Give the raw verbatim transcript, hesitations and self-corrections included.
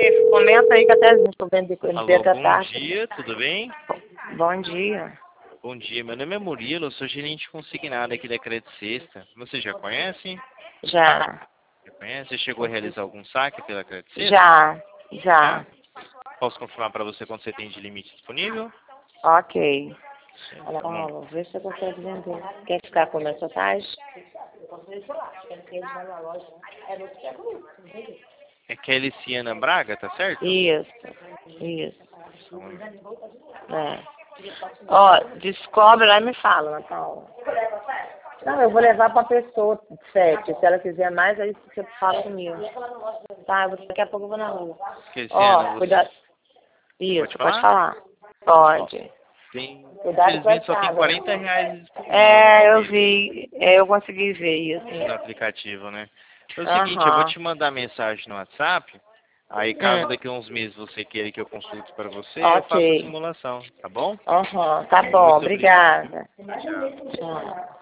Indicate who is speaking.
Speaker 1: me comenta aí que até estou vendo de
Speaker 2: Alô,
Speaker 1: da
Speaker 2: bom
Speaker 1: tarde.
Speaker 2: dia, tudo bem?
Speaker 1: Bom dia.
Speaker 2: Bom dia, meu nome é Murilo, eu sou gerente consignado aqui da Crédito Sexta. Você já conhece?
Speaker 1: Já.
Speaker 2: Já conhece? Você chegou a realizar algum saque pela Crédito Sexta?
Speaker 1: Já. Já.
Speaker 2: Posso confirmar para você quanto você tem de limite disponível?
Speaker 1: Ok.
Speaker 2: Sim,
Speaker 1: Olha,
Speaker 2: tá bom.
Speaker 1: Paula, vê se você consegue vender. Quer ficar com a mensagem?
Speaker 2: É Kelly Ciana Braga, tá certo?
Speaker 1: Isso. Isso.
Speaker 2: Então,
Speaker 1: É. Ó, descobre lá e me fala, Ana Paula. Não, eu vou levar pra pessoa sete. Se ela quiser mais, aí você fala comigo. Tá, eu vou- daqui a pouco eu vou na rua.
Speaker 2: Kelly
Speaker 1: Ó,
Speaker 2: Ciana, você
Speaker 1: cuidado. Isso,
Speaker 2: pode
Speaker 1: pode
Speaker 2: falar?
Speaker 1: falar. Pode.
Speaker 2: Tem,
Speaker 1: Cuidado com
Speaker 2: infelizmente
Speaker 1: essa
Speaker 2: só tem
Speaker 1: água.
Speaker 2: quarenta reais disponível no
Speaker 1: É, eu
Speaker 2: momento
Speaker 1: vi. É, eu consegui ver isso.
Speaker 2: no aplicativo, né? É o seguinte, eu vou
Speaker 1: Aham.
Speaker 2: te mandar mensagem no WhatsApp. Aí, caso
Speaker 1: Hum.
Speaker 2: daqui a uns meses você queira que eu consulte para você, eu faço a
Speaker 1: Ok.
Speaker 2: simulação, tá bom?
Speaker 1: Aham, tá bom.
Speaker 2: Muito obrigado.
Speaker 1: Obrigada.
Speaker 2: Tchau.
Speaker 1: Tchau.